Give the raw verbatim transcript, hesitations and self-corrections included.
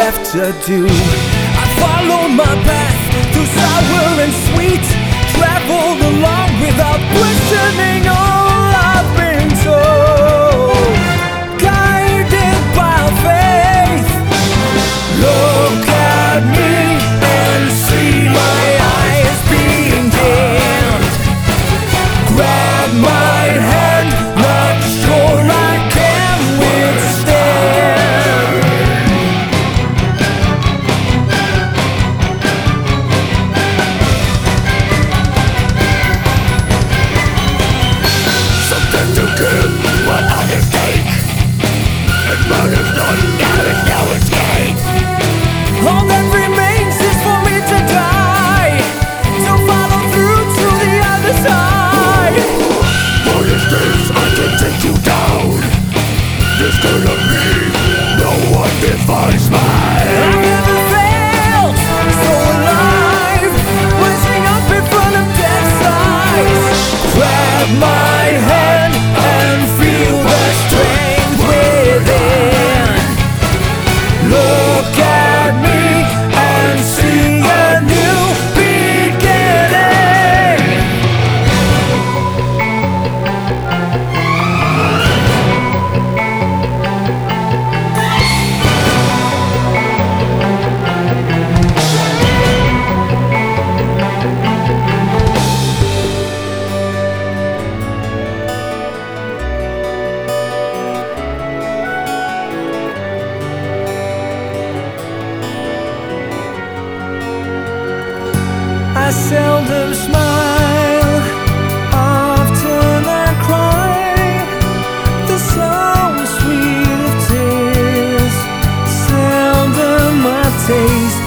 left to do. I follow my path through sour and sweet, traveled along without questioning all I've been told, guided by faith. Look at me and see my eyes being dimmed. Grab my hand, not sure I can withstand. Something to give, what I mistake, and murder's not, there is no escape. All that remains is for me to die, to follow through to the other side. What is this? I can take you down. This gonna be no one defines me. I've never felt so alive, rising up in front of death's eyes. Grab my hand and feel the strength within. Look at me and see a new beginning. I seldom smile, often I cry. The sour sweet of tears, seldom I taste